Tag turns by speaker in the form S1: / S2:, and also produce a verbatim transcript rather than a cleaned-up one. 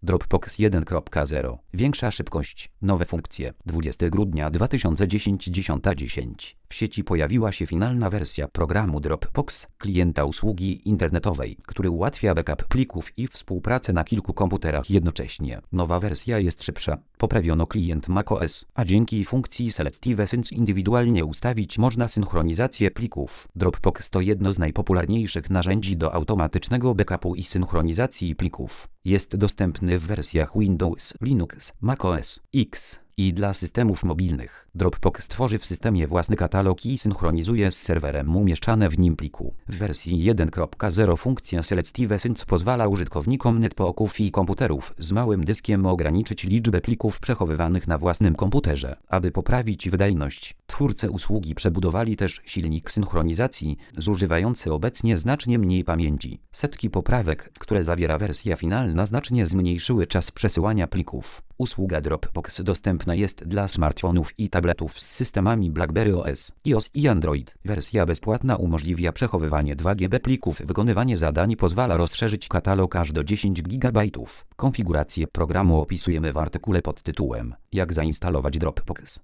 S1: Dropbox jeden kropka zero. Większa szybkość. Nowe funkcje. dwudziestego grudnia dwa tysiące dziesiątego dziesiąta dziesięć. W sieci pojawiła się finalna wersja programu Dropbox, klienta usługi internetowej, który ułatwia backup plików i współpracę na kilku komputerach jednocześnie. Nowa wersja jest szybsza. Poprawiono klient macOS, a dzięki funkcji Selective Sync indywidualnie ustawić można synchronizację plików. Dropbox to jedno z najpopularniejszych narzędzi do automatycznego backupu i synchronizacji plików. Jest dostępny w wersjach Windows, Linux, macOS X i dla systemów mobilnych. Dropbox tworzy w systemie własny katalog i synchronizuje z serwerem umieszczane w nim pliku. W wersji jeden kropka zero funkcja Selective Sync pozwala użytkownikom netbooków i komputerów z małym dyskiem ograniczyć liczbę plików przechowywanych na własnym komputerze. Aby poprawić wydajność, twórcy usługi przebudowali też silnik synchronizacji, zużywający obecnie znacznie mniej pamięci. Setki poprawek, które zawiera wersja finalna, znacznie zmniejszyły czas przesyłania plików. Usługa Dropbox dostępna jest dla smartfonów i tabletów z systemami BlackBerry O S, iOS i Android. Wersja bezpłatna umożliwia przechowywanie dwa giga plików. Wykonywanie zadań pozwala rozszerzyć katalog aż do dziesięć gigabajtów. Konfigurację programu opisujemy w artykule pod tytułem Jak zainstalować Dropbox.